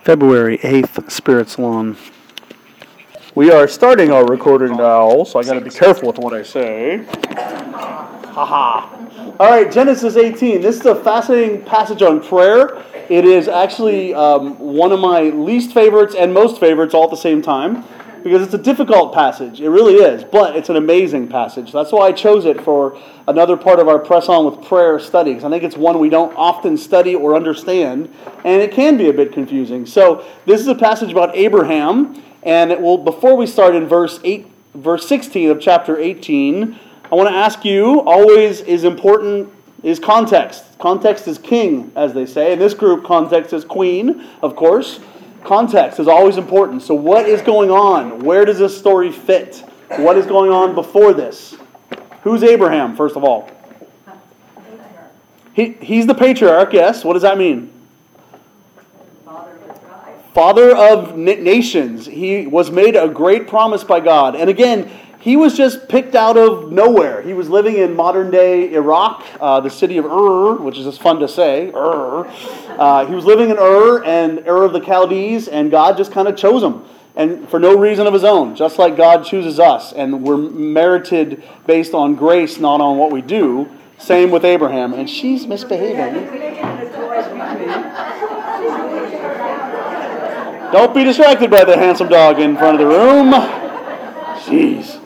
February 8th, Spirits Lawn. We are starting our recording now, so I got to be careful with what I say. Haha. All right, Genesis 18. This is a fascinating passage on prayer. It is actually one of my least favorites and most favorites all at the same time, because it's a difficult passage. It really is, but it's an amazing passage. That's why I chose it for another part of our Press On with Prayer study, because I think it's one we don't often study or understand, and it can be a bit confusing. So this is a passage about Abraham, and it will, before we start in verse 16 of chapter 18, I want to ask you, always is important, is context. Context is king, as they say. In this group, context is queen, of course. Context is always important. So what is going on? Where does this story fit? What is going on before this? Who's Abraham, first of all? He's the patriarch, yes. What does that mean? Father of nations. He was made a great promise by God. And again, he was just picked out of nowhere. He was living in modern-day Iraq, the city of Ur, which is just fun to say, Ur. He was living in Ur, and Ur of the Chaldees, and God just kind of chose him, and for no reason of his own, just like God chooses us, and we're merited based on grace, not on what we do. Same with Abraham, and she's misbehaving. Don't be distracted by the handsome dog in front of the room. Jeez.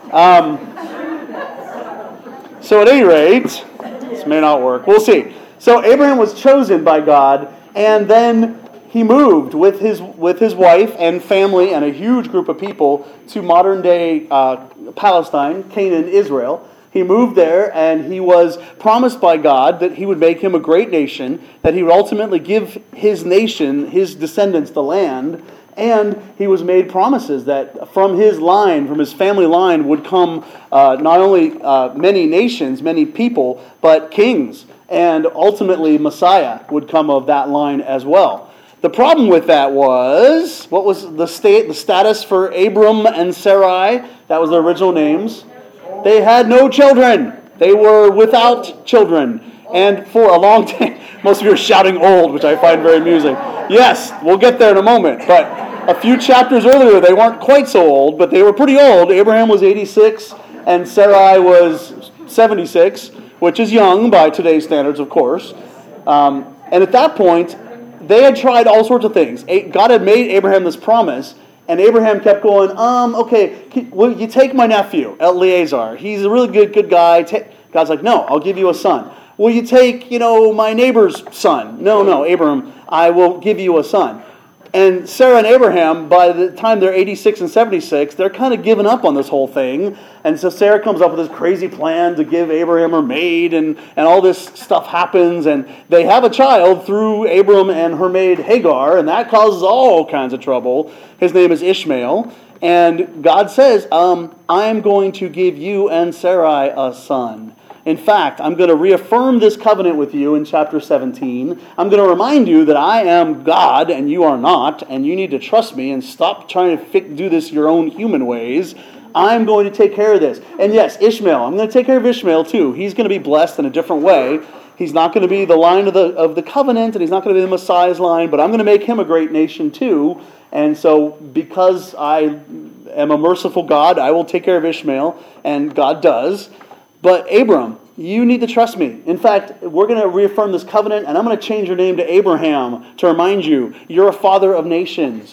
So at any rate, this may not work. We'll see. So Abraham was chosen by God, and then he moved with his wife and family and a huge group of people to modern-day Palestine, Canaan, Israel. He moved there, and he was promised by God that he would make him a great nation, that he would ultimately give his nation, his descendants, the land. And he was made promises that from his line, from his family line, would come not only many nations, many people, but kings. And ultimately, Messiah would come of that line as well. The problem with that was, what was the status for Abram and Sarai? That was their original names. They had no children. They were without children. And for a long time, most of you are shouting old, which I find very amusing. Yes, we'll get there in a moment. But a few chapters earlier, they weren't quite so old, but they were pretty old. Abraham was 86, and Sarai was 76, which is young by today's standards, of course. And at that point, they had tried all sorts of things. God had made Abraham this promise, and Abraham kept going, okay, will you take my nephew, Eliezer? He's a really good guy. God's like, no, I'll give you a son. Will you take, my neighbor's son? No, Abraham, I will give you a son. And Sarah and Abraham, by the time they're 86 and 76, they're kind of giving up on this whole thing. And so Sarah comes up with this crazy plan to give Abraham her maid, and all this stuff happens. And they have a child through Abram and her maid Hagar, and that causes all kinds of trouble. His name is Ishmael. And God says, I'm going to give you and Sarai a son. In fact, I'm going to reaffirm this covenant with you in chapter 17. I'm going to remind you that I am God and you are not, and you need to trust me and stop trying to do this your own human ways. I'm going to take care of this. And yes, Ishmael, I'm going to take care of Ishmael too. He's going to be blessed in a different way. He's not going to be the line of the covenant, and he's not going to be the Messiah's line, but I'm going to make him a great nation too. And so because I am a merciful God, I will take care of Ishmael, and God does. But Abram, you need to trust me. In fact, we're going to reaffirm this covenant, and I'm going to change your name to Abraham to remind you, you're a father of nations,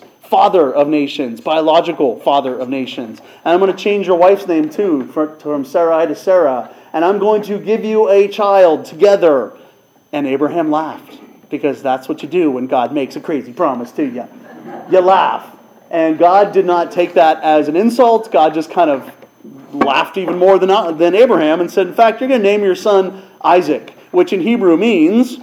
biological father of nations. And I'm going to change your wife's name too, from Sarai to Sarah. And I'm going to give you a child together. And Abraham laughed, because that's what you do when God makes a crazy promise to you. You laugh. And God did not take that as an insult. God just kind of laughed even more than Abraham and said, in fact, you're going to name your son Isaac, which in Hebrew means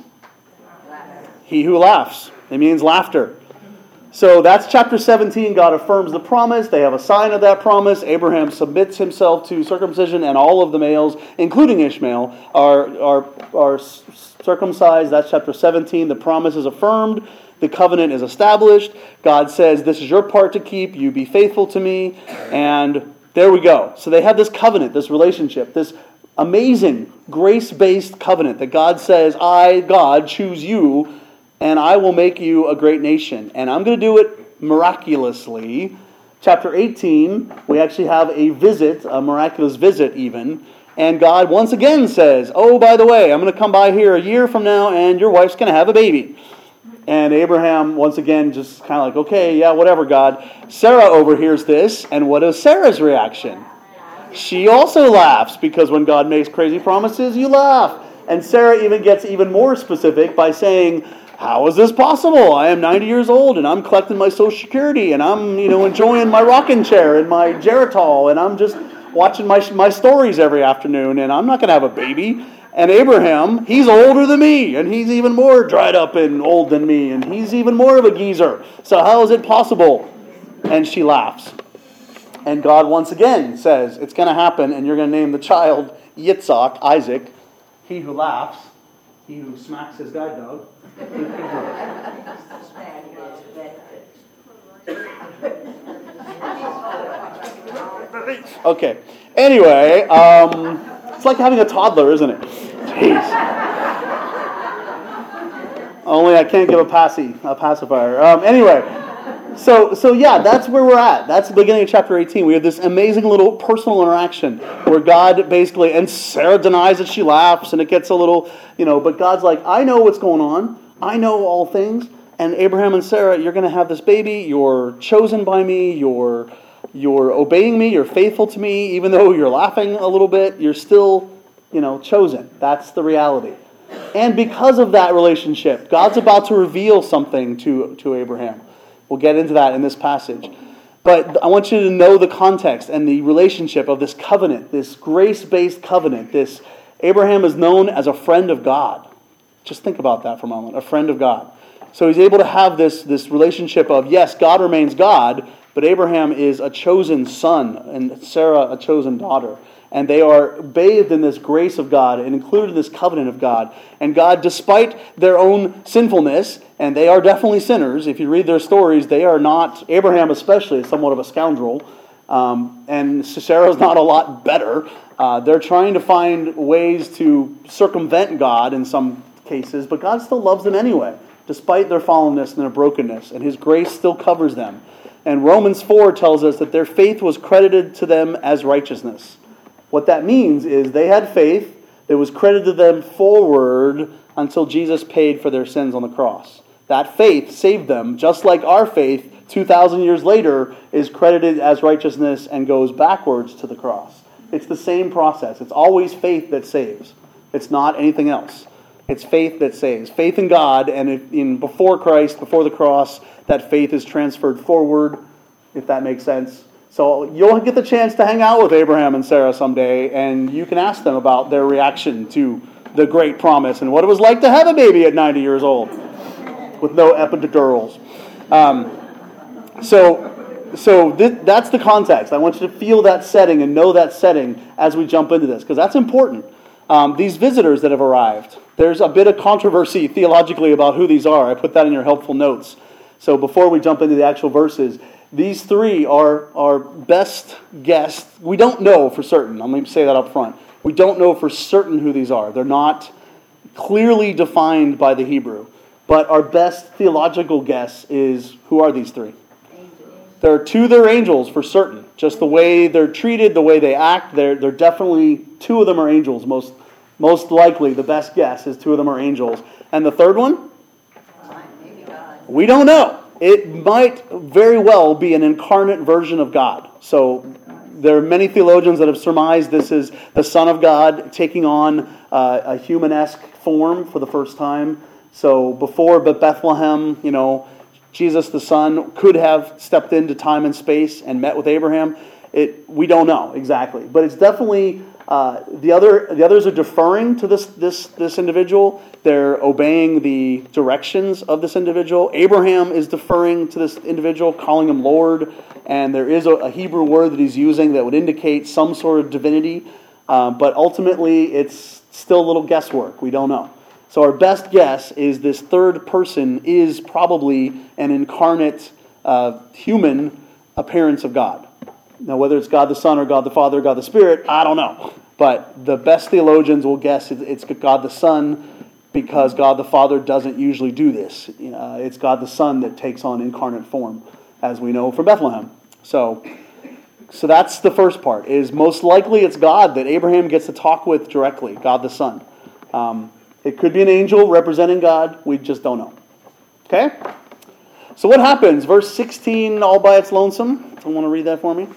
he who laughs. It means laughter. So that's chapter 17. God affirms the promise. They have a sign of that promise. Abraham submits himself to circumcision, and all of the males, including Ishmael, are circumcised. That's chapter 17. The promise is affirmed. The covenant is established. God says, this is your part to keep. You be faithful to me. And there we go. So they have this covenant, this relationship, this amazing grace-based covenant that God says, I, God, choose you and I will make you a great nation. And I'm going to do it miraculously. Chapter 18, we actually have a visit, a miraculous visit even. And God once again says, oh, by the way, I'm going to come by here a year from now, and your wife's going to have a baby. And Abraham, once again, just kind of like, okay, yeah, whatever, God. Sarah overhears this, and what is Sarah's reaction? She also laughs, because when God makes crazy promises, you laugh. And Sarah even gets even more specific by saying, how is this possible? I am 90 years old, and I'm collecting my Social Security, and I'm, enjoying my rocking chair and my Geritol, and I'm just watching my stories every afternoon, and I'm not going to have a baby. And Abraham, he's older than me, and he's even more dried up and old than me, and he's even more of a geezer. So how is it possible? And she laughs. And God once again says, it's going to happen, and you're going to name the child Yitzhak, Isaac, he who laughs, he who smacks his guide dog. Okay. Anyway, it's like having a toddler, isn't it? Jeez. Only I can't give a pacifier. Anyway, so yeah, that's where we're at. That's the beginning of chapter 18. We have this amazing little personal interaction where God basically, and Sarah denies that she laughs, and it gets a little, but God's like, I know what's going on. I know all things. And Abraham and Sarah, you're going to have this baby. You're chosen by me. You're obeying me. You're faithful to me. Even though you're laughing a little bit, you're still, chosen. That's the reality. And because of that relationship, God's about to reveal something to Abraham. We'll get into that in this passage. But I want you to know the context and the relationship of this covenant, this grace-based covenant. This Abraham is known as a friend of God. Just think about that for a moment, a friend of God. So he's able to have this relationship of, yes, God remains God, but Abraham is a chosen son and Sarah a chosen daughter. And they are bathed in this grace of God and included in this covenant of God. And God, despite their own sinfulness, and they are definitely sinners, if you read their stories, they are not, Abraham especially is somewhat of a scoundrel, and Sarah's not a lot better. They're trying to find ways to circumvent God in some cases, but God still loves them anyway, despite their fallenness and their brokenness, and His grace still covers them. And Romans 4 tells us that their faith was credited to them as righteousness. What that means is they had faith that was credited to them forward until Jesus paid for their sins on the cross. That faith saved them, just like our faith 2,000 years later is credited as righteousness and goes backwards to the cross. It's the same process. It's always faith that saves. It's not anything else. It's faith that saves. Faith in God, and before Christ, before the cross, that faith is transferred forward, if that makes sense. So you'll get the chance to hang out with Abraham and Sarah someday, and you can ask them about their reaction to the great promise and what it was like to have a baby at 90 years old with no epidurals. That's the context. I want you to feel that setting and know that setting as we jump into this, because that's important. These visitors that have arrived, there's a bit of controversy theologically about who these are. I put that in your helpful notes. So before we jump into the actual verses, these three are our best guess. We don't know for certain. I'm going to say that up front. We don't know for certain who these are. They're not clearly defined by the Hebrew. But our best theological guess is, who are these three? They're angels for certain. Just the way they're treated, the way they act, they're definitely, two of them are angels. Most likely, the best guess is two of them are angels. And the third one? Maybe God. We don't know. It might very well be an incarnate version of God. So there are many theologians that have surmised this is the Son of God taking on a human-esque form for the first time. So before Bethlehem, Jesus the Son could have stepped into time and space and met with Abraham. We don't know exactly, but it's definitely the others are deferring to this individual. They're obeying the directions of this individual. Abraham is deferring to this individual, calling him Lord, and there is a Hebrew word that he's using that would indicate some sort of divinity, but ultimately it's still a little guesswork. We don't know. So our best guess is this third person is probably an incarnate human appearance of God. Now, whether it's God the Son or God the Father or God the Spirit, I don't know. But the best theologians will guess it's God the Son because God the Father doesn't usually do this. It's God the Son that takes on incarnate form, as we know from Bethlehem. So that's the first part, is most likely it's God that Abraham gets to talk with directly, God the Son. It could be an angel representing God. We just don't know. Okay? So what happens? Verse 16, all by its lonesome. Someone want to read that for me?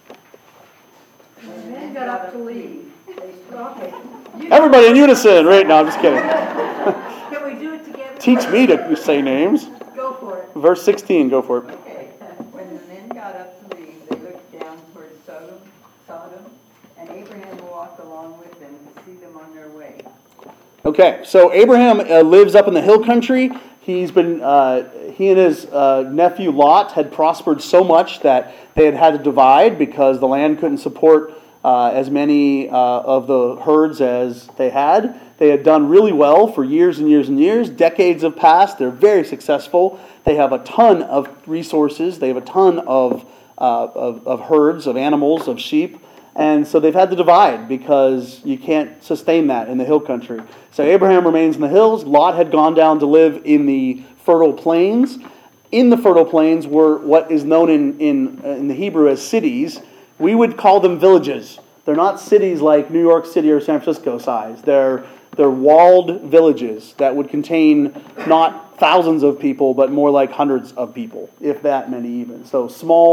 When the men got up to leave, they stopped. Everybody in unison. Right? No, I'm just kidding. Can we do it together? Teach me to say names. Go for it. Verse 16, go for it. Okay, when the men got up to leave, they looked down toward Sodom, and Abraham walked along with them to see them on their way. Okay, so Abraham lives up in the hill country. He and his nephew Lot had prospered so much that they had to divide because the land couldn't support as many of the herds as they had. They had done really well for years and years and years. Decades have passed. They're very successful. They have a ton of resources. They have a ton of herds, of animals, of sheep. And so they've had to divide because you can't sustain that in the hill country. So Abraham remains in the hills. Lot had gone down to live in the fertile plains. In the fertile plains were what is known in the Hebrew as cities. We would call them villages. They're not cities like New York City or San Francisco size. They're walled villages that would contain not thousands of people, but more like hundreds of people, if that many even. So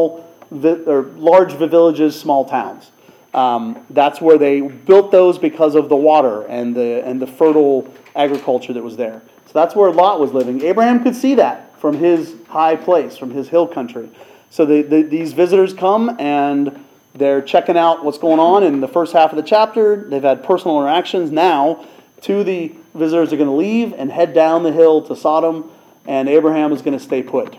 large villages, small towns. That's where they built those because of the water and the fertile agriculture that was there. So that's where Lot was living. Abraham could see that from his high place, from his hill country. So these visitors come and they're checking out what's going on in the first half of the chapter. They've had personal interactions. Now, two of the visitors are going to leave and head down the hill to Sodom, and Abraham is going to stay put.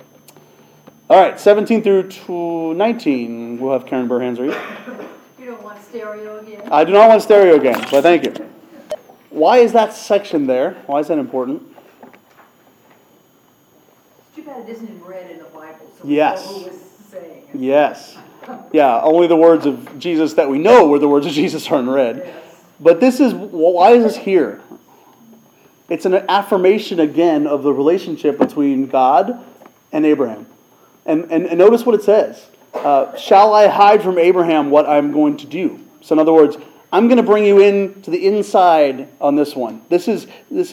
All right, 17 through 19. We'll have Karen Burhans read. You don't want stereo again? I do not want stereo again, but thank you. Why is that section there? Why is that important? It's too bad it isn't in red in the Bible, so Yes. we know who was saying it. Yes. Yeah, only the words of Jesus that we know were the words of Jesus are in red. Yes. But why is this here? It's an affirmation again of the relationship between God and Abraham. And notice what it says. Shall I hide from Abraham what I'm going to do? So in other words, I'm going to bring you in to the inside on this one. This is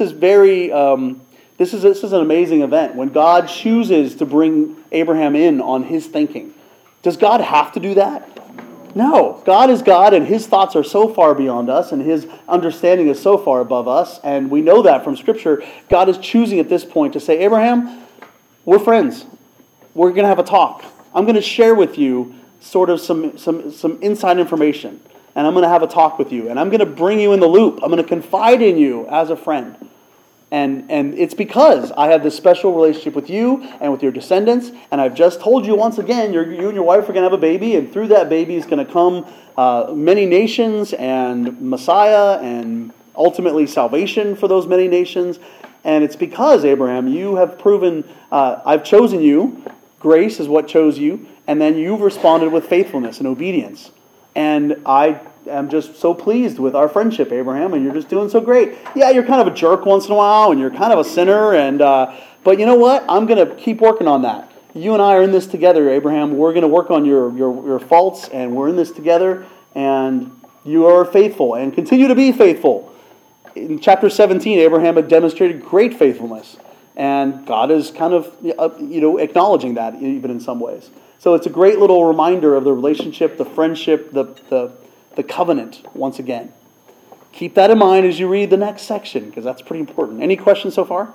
an amazing event when God chooses to bring Abraham in on his thinking. Does God have to do that? No. God is God, and his thoughts are so far beyond us, and his understanding is so far above us, and we know that from Scripture. God is choosing at this point to say, Abraham, we're friends. We're going to have a talk. I'm going to share with you sort of some inside information, and I'm going to have a talk with you, and I'm going to bring you in the loop. I'm going to confide in you as a friend. And it's because I have this special relationship with you and with your descendants, and I've just told you once again, you and your wife are going to have a baby, and through that baby is going to come many nations and Messiah and ultimately salvation for those many nations. And it's because, Abraham, you have proven, I've chosen you, grace is what chose you, and then you've responded with faithfulness and obedience. And I am just so pleased with our friendship, Abraham, and you're just doing so great. Yeah, you're kind of a jerk once in a while, and you're kind of a sinner, but you know what? I'm going to keep working on that. You and I are in this together, Abraham. We're going to work on your faults, and we're in this together, and you are faithful, and continue to be faithful. In chapter 17, Abraham had demonstrated great faithfulness, and God is kind of acknowledging that even in some ways. So it's a great little reminder of the relationship, the friendship, the covenant once again. Keep that in mind as you read the next section, because that's pretty important. Any questions so far?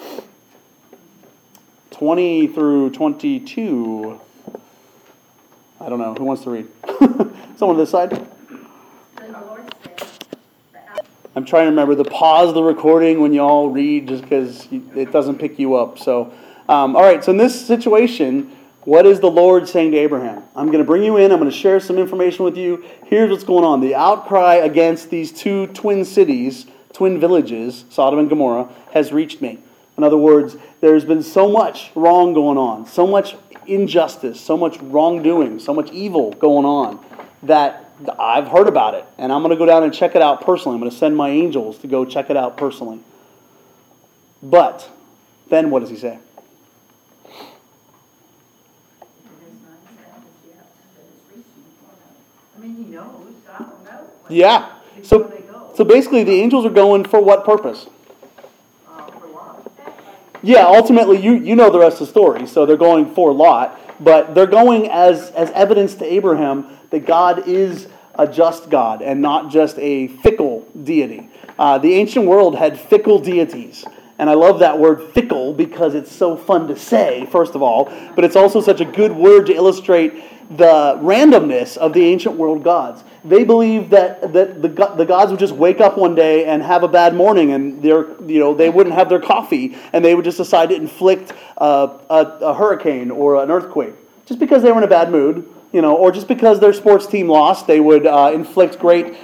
20 through 22. I don't know. Who wants to read? Someone on this side? The Lord said, I'm trying to remember to pause the recording when you all read, just because it doesn't pick you up. So, all right. So in this situation, what is the Lord saying to Abraham? I'm going to bring you in. I'm going to share some information with you. Here's what's going on. The outcry against these two twin cities, twin villages, Sodom and Gomorrah, has reached me. In other words, there's been so much wrong going on, so much injustice, so much wrongdoing, so much evil going on that I've heard about it. And I'm going to go down and check it out personally. I'm going to send my angels to go check it out personally. But then what does he say? I mean, he knows, I don't know. Yeah. Before they go. So basically the angels are going for what purpose? For Lot. Yeah, ultimately you know the rest of the story. So they're going for Lot, but they're going as evidence to Abraham that God is a just God and not just a fickle deity. The ancient world had fickle deities. And I love that word fickle because it's so fun to say, first of all, but it's also such a good word to illustrate the randomness of the ancient world gods. They believed that the gods would just wake up one day and have a bad morning, and they wouldn't have their coffee, and they would just decide to inflict a hurricane or an earthquake just because they were in a bad mood. Or just because their sports team lost, they would inflict great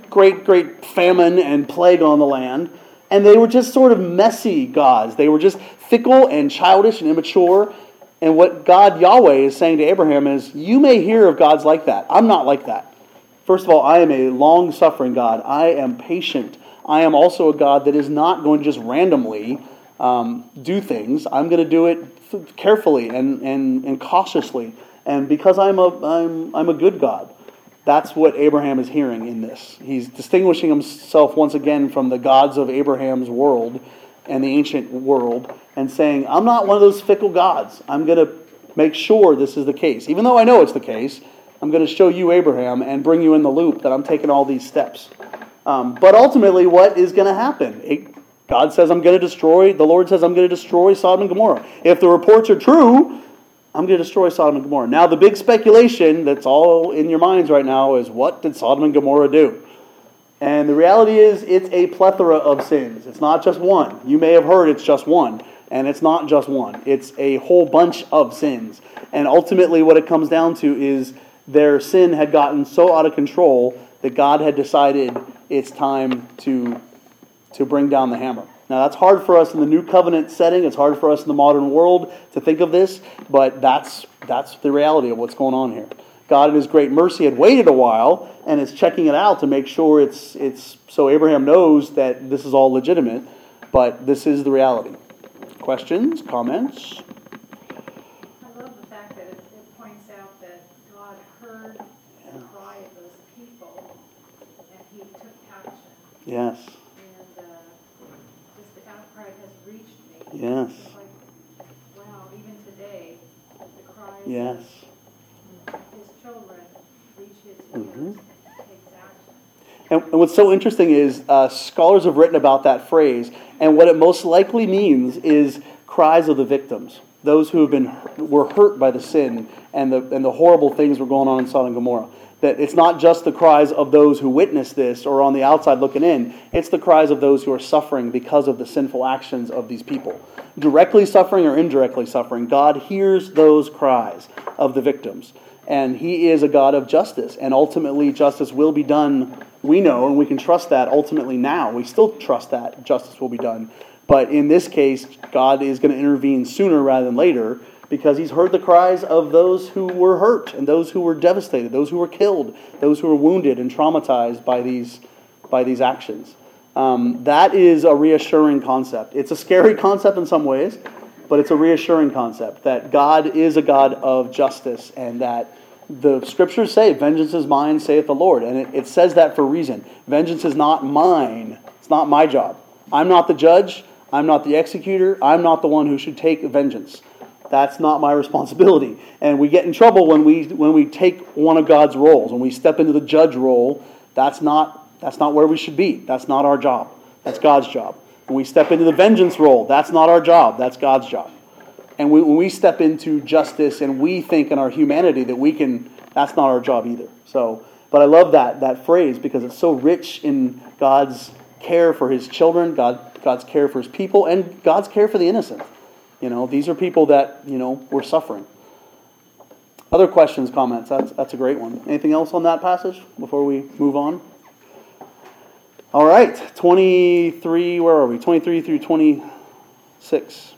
famine and plague on the land. And they were just sort of messy gods. They were just fickle and childish and immature. And what God, Yahweh, is saying to Abraham is, you may hear of gods like that. I'm not like that. First of all, I am a long-suffering God. I am patient. I am also a God that is not going to just randomly do things. I'm going to do it carefully and cautiously. And because I'm a good God. That's what Abraham is hearing in this. He's distinguishing himself once again from the gods of Abraham's world and the ancient world and saying, I'm not one of those fickle gods. I'm going to make sure this is the case. Even though I know it's the case, I'm going to show you, Abraham, and bring you in the loop that I'm taking all these steps. But ultimately, what is going to happen? God says, the Lord says, I'm going to destroy Sodom and Gomorrah. If the reports are true, I'm going to destroy Sodom and Gomorrah. Now, the big speculation that's all in your minds right now is, what did Sodom and Gomorrah do? And the reality is, it's a plethora of sins. It's not just one. You may have heard it's just one. And it's not just one. It's a whole bunch of sins. And ultimately, what it comes down to is their sin had gotten so out of control that God had decided it's time to bring down the hammer. Now, that's hard for us in the New Covenant setting. It's hard for us in the modern world to think of this, but that's the reality of what's going on here. God, in His great mercy, had waited a while and is checking it out to make sure it's so Abraham knows that this is all legitimate, but this is the reality. Questions? Comments? I love the fact that it points out that God heard the cry of those people and He took action. Yes. Has reached me. Yes. It's like, wow, even today, the cries Yes. of His children reach His ears and takes action. And what's so interesting is scholars have written about that phrase, and what it most likely means is cries of the victims, those who were hurt by the sin and the horrible things were going on in Sodom and Gomorrah. That it's not just the cries of those who witnessed this or on the outside looking in. It's the cries of those who are suffering because of the sinful actions of these people. Directly suffering or indirectly suffering, God hears those cries of the victims. And He is a God of justice. And ultimately, justice will be done, we know, and we can trust that ultimately now. We still trust that justice will be done. But in this case, God is going to intervene sooner rather than later, because He's heard the cries of those who were hurt and those who were devastated, those who were killed, those who were wounded and traumatized by these actions. That is a reassuring concept. It's a scary concept in some ways, but it's a reassuring concept that God is a God of justice and that the Scriptures say, vengeance is mine, saith the Lord. And it says that for a reason. Vengeance is not mine. It's not my job. I'm not the judge. I'm not the executor. I'm not the one who should take vengeance. That's not my responsibility. And we get in trouble when we take one of God's roles. When we step into the judge role, that's not where we should be. That's not our job. That's God's job. When we step into the vengeance role, that's not our job. That's God's job. And when we step into justice and we think in our humanity that we can, that's not our job either. But I love that phrase because it's so rich in God's care for His children, God's care for His people, and God's care for the innocent. These are people that, were suffering. Other questions, comments? That's a great one. Anything else on that passage before we move on? All right, 23, where are we? 23 through 26.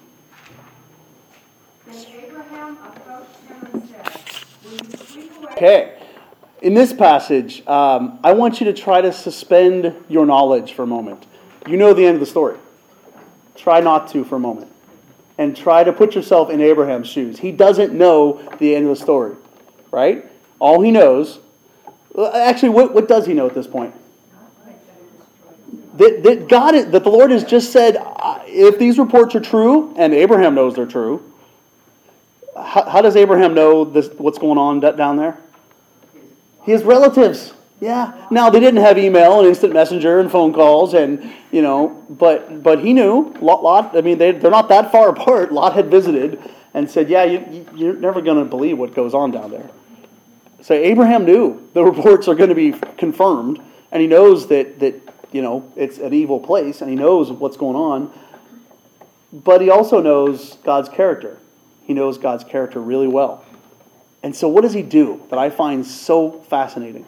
Then Abraham approached him and said, will you sweep away? Okay. In this passage, I want you to try to suspend your knowledge for a moment. You know the end of the story. Try not to for a moment. And try to put yourself in Abraham's shoes. He doesn't know the end of the story, right? All he knows, actually, what does he know at this point? That the Lord has just said, if these reports are true, and Abraham knows they're true, how does Abraham know what's going on down there? He has relatives. Yeah. Now, they didn't have email and instant messenger and phone calls, and but he knew. Lot. I mean, they're not that far apart. Lot had visited and said, "Yeah, you're never going to believe what goes on down there." So Abraham knew the reports are going to be confirmed, and he knows that it's an evil place, and he knows what's going on. But he also knows God's character. He knows God's character really well. And so, what does he do that I find so fascinating?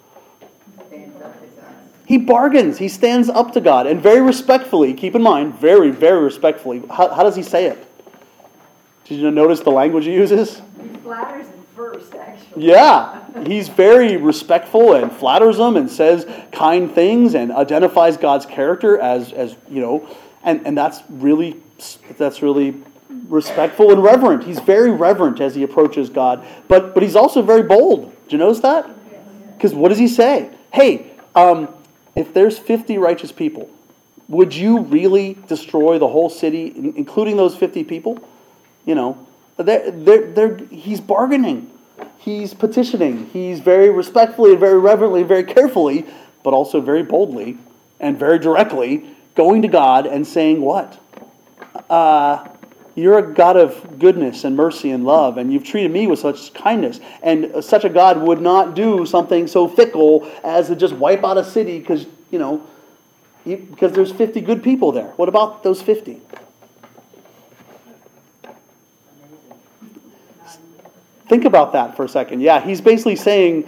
He bargains. He stands up to God. And very respectfully, keep in mind, very, very respectfully, how does he say it? Did you notice the language he uses? He flatters him first, actually. Yeah. He's very respectful and flatters him and says kind things and identifies God's character as and that's really respectful and reverent. He's very reverent as he approaches God. But he's also very bold. Did you notice that? Because what does he say? Hey, if there's 50 righteous people, would you really destroy the whole city, including those 50 people? He's bargaining. He's petitioning. He's very respectfully and very reverently and very carefully, but also very boldly and very directly going to God and saying what? You're a God of goodness and mercy and love, and you've treated me with such kindness. And such a God would not do something so fickle as to just wipe out a city because there's 50 good people there. What about those 50? Think about that for a second. Yeah, he's basically saying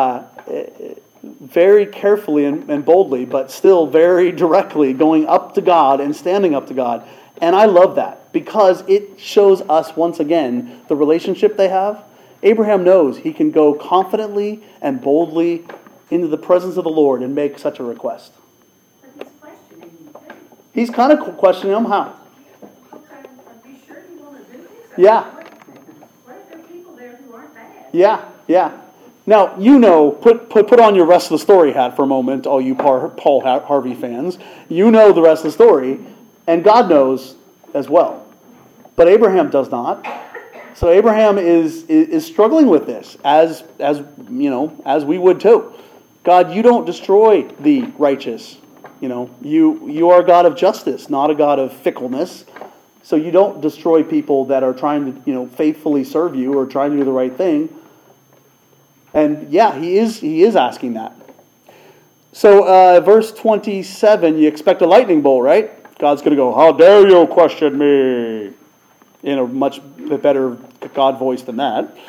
very carefully and boldly, but still very directly going up to God and standing up to God. And I love that because it shows us once again the relationship they have. Abraham knows he can go confidently and boldly into the presence of the Lord and make such a request. But he's questioning him. He's kind of questioning him. How? Are you sure you want to do this? Yeah. What if there are people there who aren't bad? Yeah. Now, put on your rest of the story hat for a moment, all you Paul Harvey fans. You know the rest of the story. And God knows as well. But Abraham does not. So Abraham is struggling with this, as we would too. God, you don't destroy the righteous. You are a God of justice, not a God of fickleness. So you don't destroy people that are trying to, faithfully serve you or trying to do the right thing. And yeah, he is asking that. So verse 27, you expect a lightning bolt, right? God's going to go, how dare you question me? In a much better God voice than that.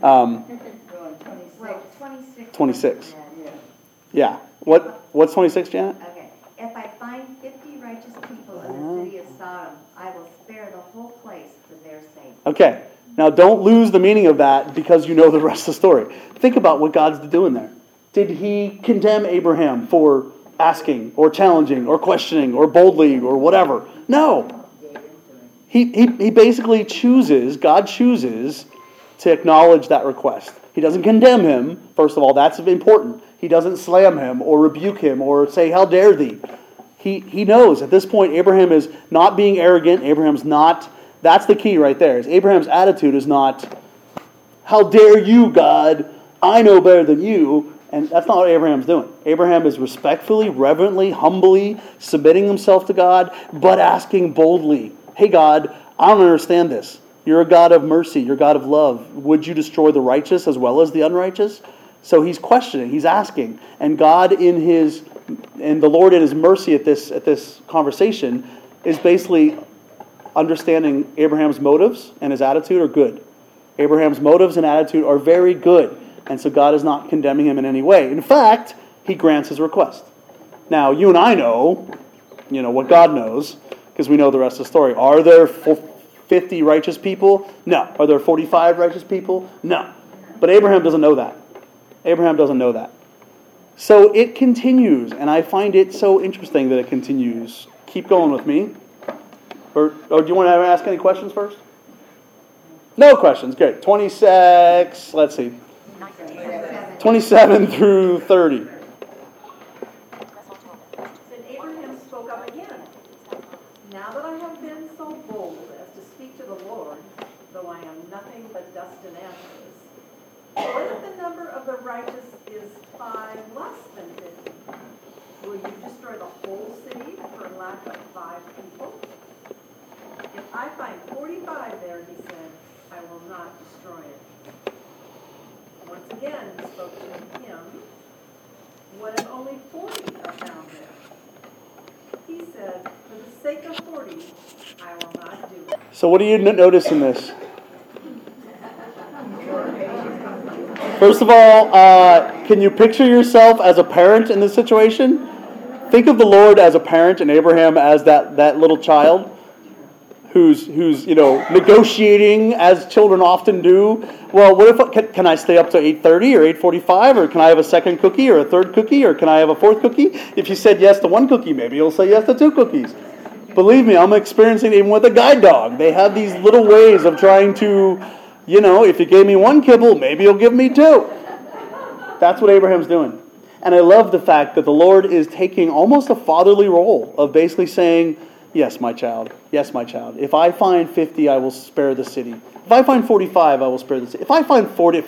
26. Yeah. What's 26, Janet? Okay. If I find 50 righteous people in the city of Sodom, I will spare the whole place for their sake. Okay. Now don't lose the meaning of that because you know the rest of the story. Think about what God's doing there. Did he condemn Abraham for asking or challenging or questioning or boldly or whatever? No. He basically God chooses to acknowledge that request. He doesn't condemn him. First of all, that's important. He doesn't slam him or rebuke him or say, how dare thee? He knows at this point Abraham is not being arrogant. Abraham's not. That's the key right there. Is Abraham's attitude is not, how dare you, God? I know better than you. And that's not what Abraham's doing. Abraham is respectfully, reverently, humbly submitting himself to God, but asking boldly, hey God, I don't understand this. You're a God of mercy. You're a God of love. Would you destroy the righteous as well as the unrighteous? So he's questioning. He's asking. And God and the Lord in his mercy at this conversation is basically understanding Abraham's motives and his attitude are good. Abraham's motives and attitude are very good. And so God is not condemning him in any way. In fact, he grants his request. Now, you and I know what God knows, because we know the rest of the story. Are there 50 righteous people? No. Are there 45 righteous people? No. But Abraham doesn't know that. Abraham doesn't know that. So it continues, and I find it so interesting that it continues. Keep going with me. Or do you want to ask any questions first? No questions. Good. 26, let's see. 27 through 30. Then Abraham spoke up again. Now that I have been so bold as to speak to the Lord, though I am nothing but dust and ashes, what if the number of the righteous is 5 less than 50? Will you destroy the whole city for lack of 5 people? If I find 45 there, he said, I will not destroy it. Once again, he spoke to him. What if only 40 are found there? He said, for the sake of 40, I will not do it. So what do you notice in this? First of all, can you picture yourself as a parent in this situation? Think of the Lord as a parent and Abraham as that little child who's negotiating as children often do. Well, what if can I stay up to 8:30 or 8:45, or can I have a second cookie or a third cookie, or can I have a fourth cookie? If you said yes to one cookie, maybe you'll say yes to 2 cookies. Believe me, I'm experiencing it even with a guide dog. They have these little ways of trying to, if you gave me 1 kibble, maybe you'll give me 2. That's what Abraham's doing. And I love the fact that the Lord is taking almost a fatherly role of basically saying, yes, my child. Yes, my child. If I find 50, I will spare the city. If I find 45, I will spare the city. If I find 40,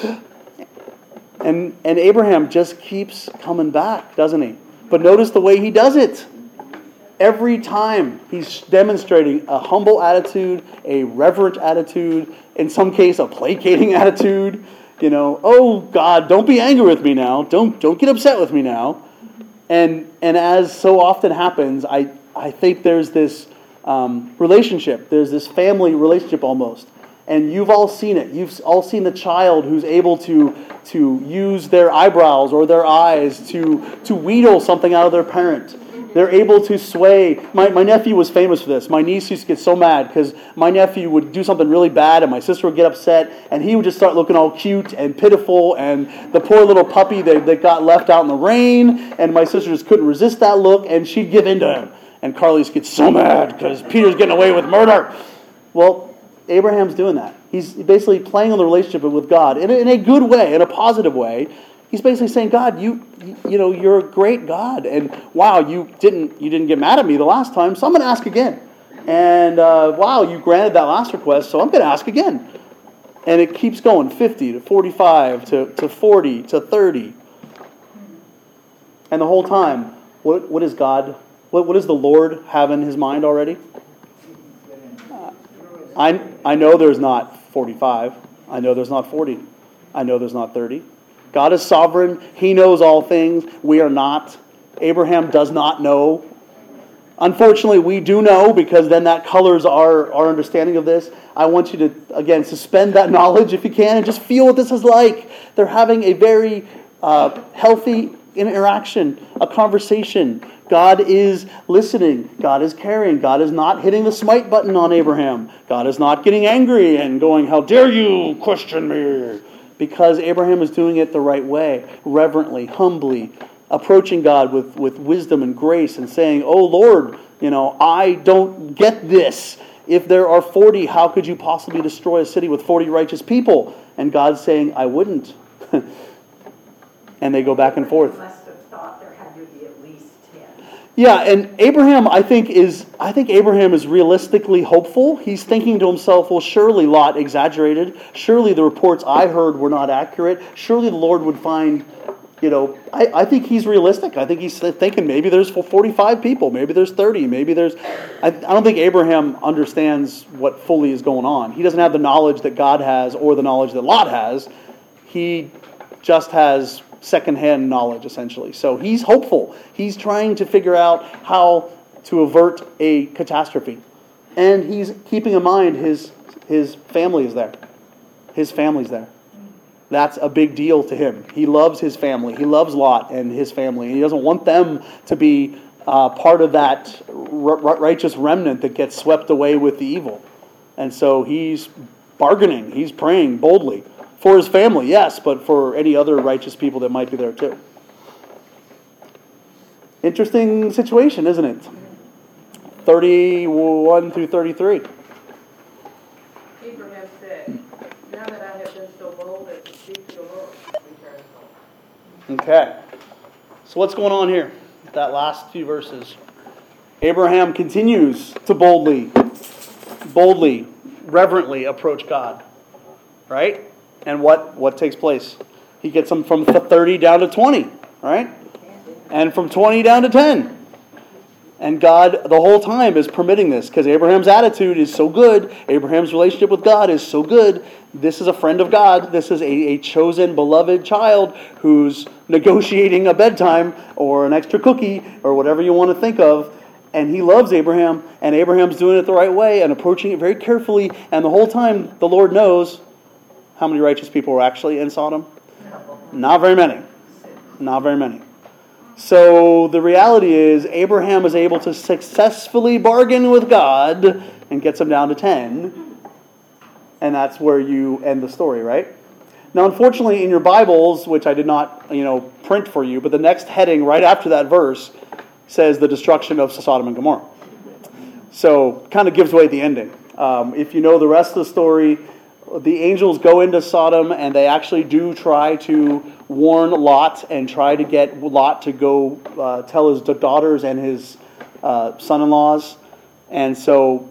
And Abraham just keeps coming back, doesn't he? But notice the way he does it. Every time he's demonstrating a humble attitude, a reverent attitude, in some case a placating attitude. Oh God, don't be angry with me now. Don't get upset with me now. And as so often happens, I think there's this relationship. There's this family relationship almost. And you've all seen it. You've all seen the child who's able to use their eyebrows or their eyes to wheedle something out of their parent. They're able to sway. My nephew was famous for this. My niece used to get so mad because my nephew would do something really bad and my sister would get upset and he would just start looking all cute and pitiful, and the poor little puppy that got left out in the rain, and my sister just couldn't resist that look and she'd give in to him. And Carlos gets so mad because Peter's getting away with murder. Well, Abraham's doing that. He's basically playing on the relationship with God in a good way, in a positive way. He's basically saying, God, you're a great God, and wow, you didn't get mad at me the last time, so I'm going to ask again. And wow, you granted that last request, so I'm going to ask again. And it keeps going, 50 to 45 to 40 to 30. And the whole time, what is God? What does the Lord have in His mind already? I know there's not 45. I know there's not 40. I know there's not 30. God is sovereign. He knows all things. We are not. Abraham does not know. Unfortunately, we do know, because then that colors our understanding of this. I want you to, again, suspend that knowledge if you can and just feel what this is like. They're having a very healthy interaction, a conversation. God is listening. God is caring. God is not hitting the smite button on Abraham. God is not getting angry and going, how dare you question me? Because Abraham is doing it the right way, reverently, humbly, approaching God with wisdom and grace and saying, oh Lord, I don't get this. If there are 40, how could you possibly destroy a city with 40 righteous people? And God's saying, I wouldn't. And they go back and forth. Must have thought there had to be at least 10. Yeah, and Abraham, I think Abraham is realistically hopeful. He's thinking to himself, well, surely Lot exaggerated. Surely the reports I heard were not accurate. Surely the Lord would find, I think he's realistic. I think he's thinking maybe there's 45 people, maybe there's 30, maybe there's... I don't think Abraham understands what fully is going on. He doesn't have the knowledge that God has or the knowledge that Lot has. He just has secondhand knowledge, essentially. So he's hopeful. He's trying to figure out how to avert a catastrophe. And he's keeping in mind his family is there. His family's there. That's a big deal to him. He loves his family. He loves Lot and his family. He doesn't want them to be part of that righteous remnant that gets swept away with the evil. And so he's bargaining. He's praying boldly. For his family, yes, but for any other righteous people that might be there too. Interesting situation, isn't it? 31 through 33. Abraham said, now that I have been so bold as to speak to the Lord, return home. Okay. So what's going on here? That last few verses. Abraham continues to boldly, reverently approach God. Right? And what takes place? He gets them from 30 down to 20. Right? And from 20 down to 10. And God, the whole time, is permitting this because Abraham's attitude is so good. Abraham's relationship with God is so good. This is a friend of God. This is a chosen, beloved child who's negotiating a bedtime or an extra cookie or whatever you want to think of. And he loves Abraham, and Abraham's doing it the right way and approaching it very carefully. And the whole time, the Lord knows how many righteous people were actually in Sodom. Not very many. Not very many. So the reality is Abraham is able to successfully bargain with God and gets him down to 10. And that's where you end the story, right? Now, unfortunately, in your Bibles, which I did not, print for you, but the next heading right after that verse says the destruction of Sodom and Gomorrah. So kind of gives away the ending. If you know the rest of the story, the angels go into Sodom and they actually do try to warn Lot and try to get Lot to go tell his daughters and his son-in-laws. And so,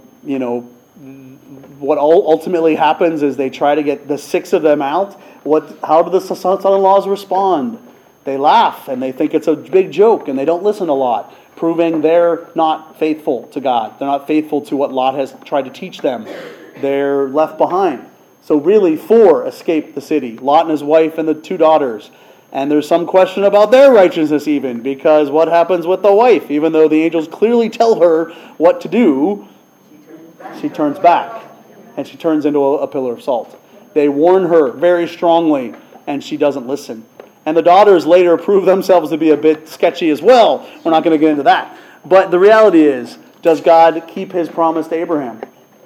what ultimately happens is they try to get the 6 of them out. How do the son-in-laws respond? They laugh and they think it's a big joke and they don't listen a lot, proving they're not faithful to God. They're not faithful to what Lot has tried to teach them. They're left behind. So really 4 escaped the city, Lot and his wife and the 2 daughters. And there's some question about their righteousness even, because what happens with the wife? Even though the angels clearly tell her what to do, she turns back. And she turns into a pillar of salt. They warn her very strongly, and she doesn't listen. And the daughters later prove themselves to be a bit sketchy as well. We're not going to get into that. But the reality is, does God keep his promise to Abraham?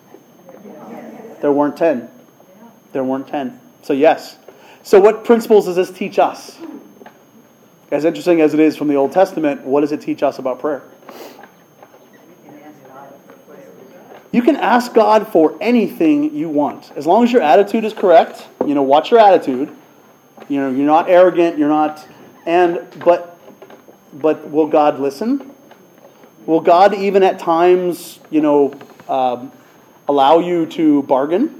There weren't 10. There weren't 10. So yes. So what principles does this teach us? As interesting as it is from the Old Testament, what does it teach us about prayer? You can ask God for anything you want. As long as your attitude is correct. Watch your attitude. You're not arrogant. You're not... But will God listen? Will God even at times, allow you to bargain?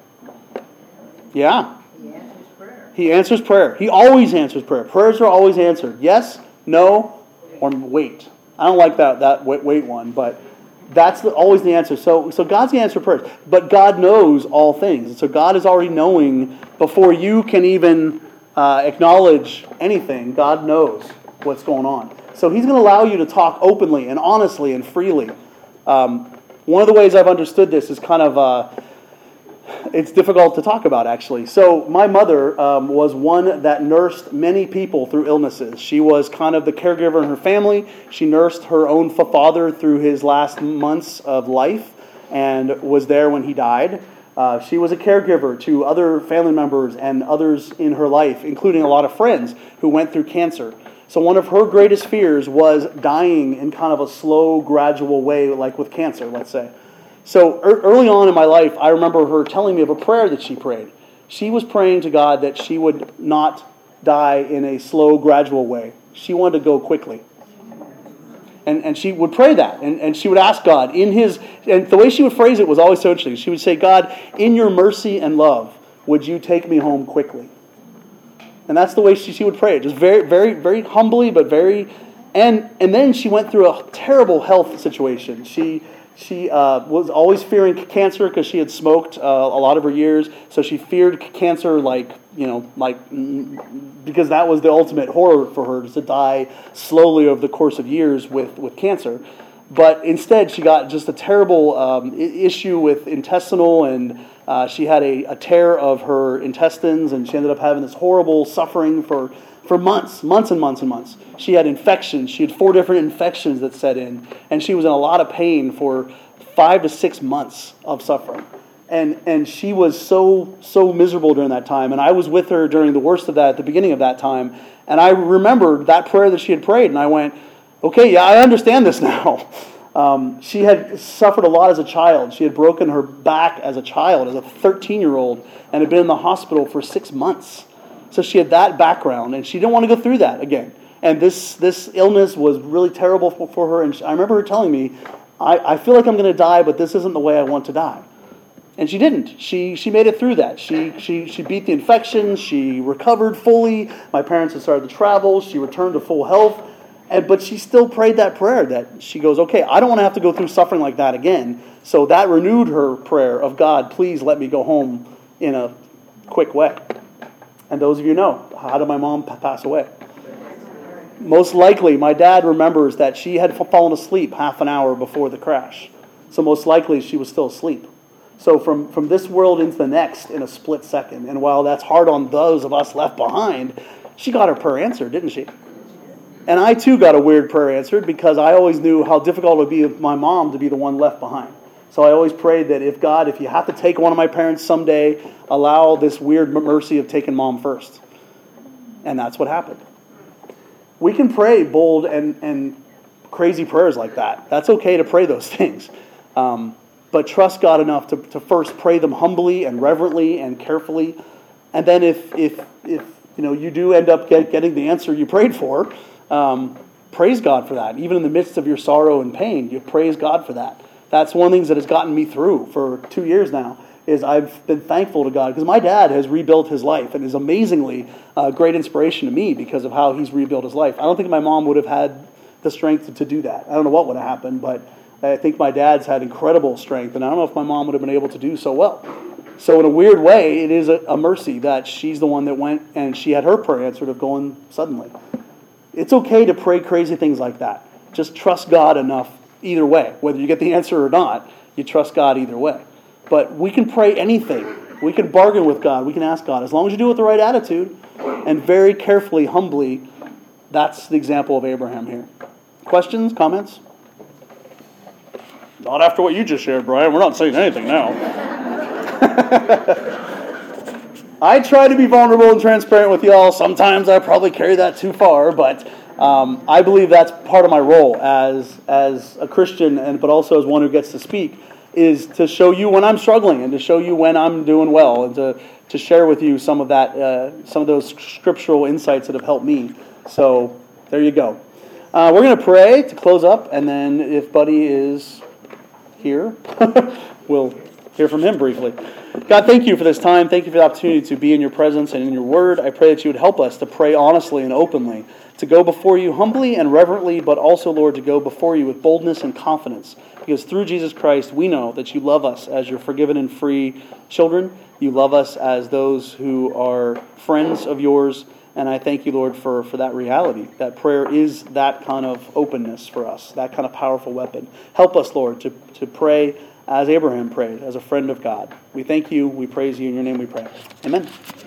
Yeah. He answers prayer. He always answers prayer. Prayers are always answered. Yes, no, or wait. I don't like that wait one, but that's always the answer. So God's the answer to prayers. But God knows all things. So God is already knowing before you can even acknowledge anything. God knows what's going on. So he's going to allow you to talk openly and honestly and freely. One of the ways I've understood this is kind of... it's difficult to talk about, actually. So my mother was one that nursed many people through illnesses. She was kind of the caregiver in her family. She nursed her own father through his last months of life and was there when he died. She was a caregiver to other family members and others in her life, including a lot of friends who went through cancer. So one of her greatest fears was dying in kind of a slow, gradual way, like with cancer, let's say. So early on in my life, I remember her telling me of a prayer that she prayed. She was praying to God that she would not die in a slow, gradual way. She wanted to go quickly. And she would pray that. And she would ask God, and the way she would phrase it was always so interesting. She would say, God, in your mercy and love, would you take me home quickly? And that's the way she would pray it. Just very, very, very humbly, but very... And then she went through a terrible health situation. She was always fearing cancer because she had smoked a lot of her years. So she feared cancer because that was the ultimate horror for her, to die slowly over the course of years with cancer. But instead, she got just a terrible issue with intestinal, and she had a tear of her intestines, and she ended up having this horrible suffering for months and months. She had infections. She had 4 different infections that set in, and she was in a lot of pain for 5 to 6 months of suffering. And she was so miserable during that time. And I was with her during the worst of that, at the beginning of that time. And I remembered that prayer that she had prayed, and I went, okay, yeah, I understand this now. She had suffered a lot as a child. She had broken her back as a child, as a 13-year-old, and had been in the hospital for 6 months. So she had that background, and she didn't want to go through that again. And this illness was really terrible for her. And I remember her telling me, I feel like I'm going to die, but this isn't the way I want to die. And she didn't. She made it through that. She beat the infection. She recovered fully. My parents had started to travel. She returned to full health. But she still prayed that prayer that she goes, okay, I don't want to have to go through suffering like that again. So that renewed her prayer of, God, please let me go home in a quick way. And those of you know, how did my mom pass away? Most likely, my dad remembers that she had fallen asleep half an hour before the crash. So most likely, she was still asleep. So from this world into the next in a split second. And while that's hard on those of us left behind, she got her prayer answered, didn't she? And I too got a weird prayer answered because I always knew how difficult it would be for my mom to be the one left behind. So I always prayed that if you have to take one of my parents someday, allow this weird mercy of taking mom first. And that's what happened. We can pray bold and crazy prayers like that. That's okay to pray those things. But trust God enough to first pray them humbly and reverently and carefully. And then if you do end up getting the answer you prayed for, praise God for that. Even in the midst of your sorrow and pain, you praise God for that. That's one of the things that has gotten me through for 2 years now, is I've been thankful to God. Because my dad has rebuilt his life and is amazingly great inspiration to me because of how he's rebuilt his life. I don't think my mom would have had the strength to do that. I don't know what would have happened, but I think my dad's had incredible strength, and I don't know if my mom would have been able to do so well. So in a weird way, it is a mercy that she's the one that went and she had her prayer answered of going suddenly. It's okay to pray crazy things like that. Just trust God enough either way. Whether you get the answer or not, you trust God either way. But we can pray anything. We can bargain with God. We can ask God. As long as you do it with the right attitude and very carefully, humbly, that's the example of Abraham here. Questions? Comments? Not after what you just shared, Brian. We're not saying anything now. I try to be vulnerable and transparent with y'all. Sometimes I probably carry that too far, but I believe that's part of my role as a Christian, but also as one who gets to speak, is to show you when I'm struggling and to show you when I'm doing well, and to share with you some of those scriptural insights that have helped me. So there you go. We're going to pray to close up, and then if Buddy is here, we'll hear from him briefly. God, thank you for this time. Thank you for the opportunity to be in your presence and in your word. I pray that you would help us to pray honestly and openly, to go before you humbly and reverently, but also, Lord, to go before you with boldness and confidence. Because through Jesus Christ, we know that you love us as your forgiven and free children. You love us as those who are friends of yours. And I thank you, Lord, for that reality, that prayer is that kind of openness for us, that kind of powerful weapon. Help us, Lord, to pray as Abraham prayed, as a friend of God. We thank you, we praise you, in your name we pray. Amen.